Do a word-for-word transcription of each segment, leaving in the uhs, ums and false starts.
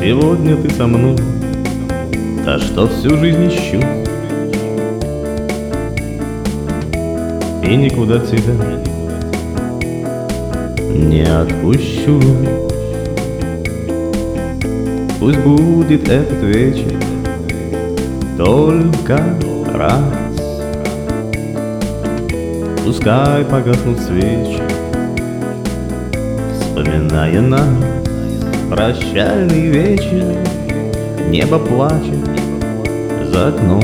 Сегодня ты со мной, та, что всю жизнь ищу, и никуда тебя не отпущу. Пусть будет этот вечер только раз, пускай погаснут свечи, вспоминая нас. Прощальный вечер, небо плачет за окном,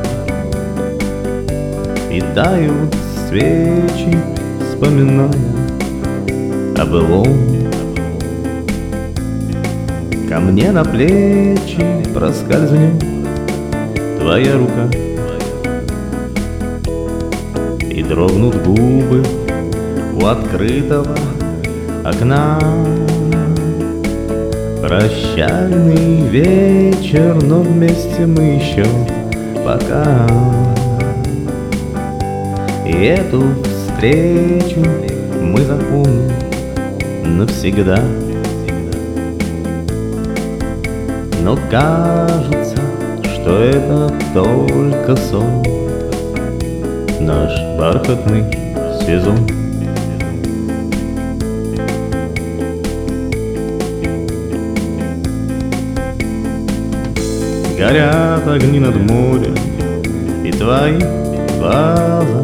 и тают свечи, вспоминая о былом. Ко мне на плечи проскользнет твоя рука, и дрогнут губы у открытого окна. Прощальный вечер, но вместе мы еще пока. И эту встречу мы запомним навсегда. Но кажется, что это только сон, наш бархатный сезон. Горят огни над морем и твои глаза,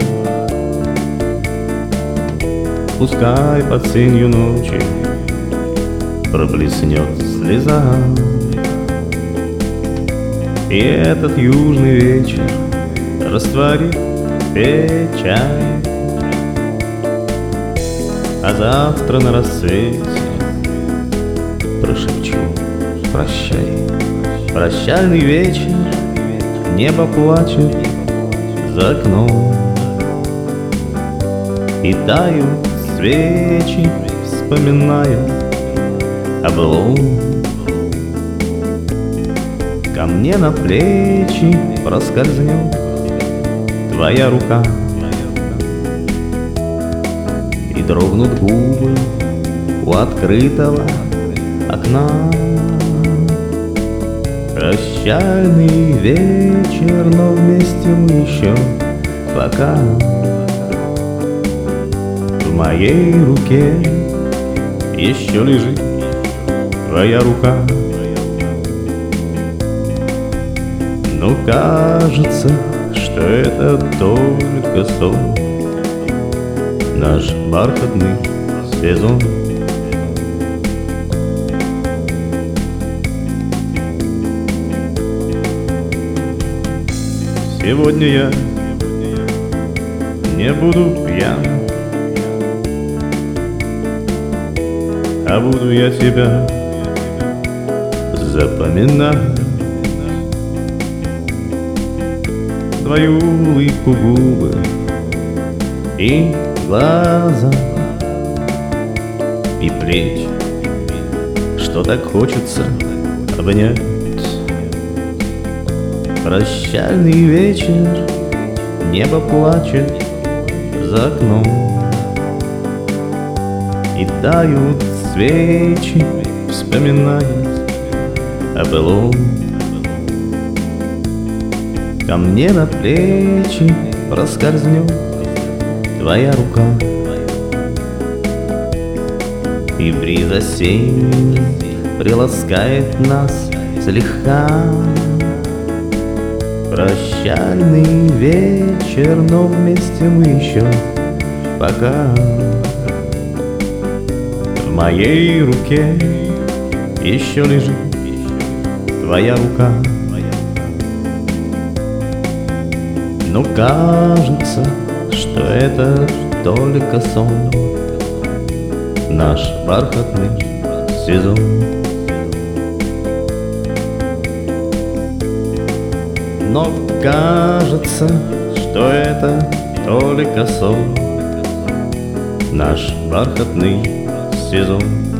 пускай под сенью ночи проблеснет слеза. И этот южный вечер растворит печаль, а завтра на рассвете прошепчу прощай. Прощальный вечер, небо плачет за окном, и тают свечи, вспоминая о былом. Ко мне на плечи проскользнет твоя рука, и дрогнут губы у открытого окна. Прощальный вечер, но вместе мы еще пока. В моей руке еще лежит твоя рука, но кажется, что это только сон, наш бархатный сезон. Сегодня я не буду пьян, а буду я тебя запоминать. Твою улыбку, губы и глаза, и плечи, что так хочется обнять. Прощальный вечер, небо плачет за окном, и тают свечи, вспоминая о былом. Ко мне на плечи проскользнет твоя рука, и бриз осенний приласкает нас слегка. Прощальный вечер, но вместе мы еще пока. В моей руке еще лежит твоя рука, но кажется, что это только сон, наш бархатный сезон. Но кажется, что это только сон, наш бархатный сезон.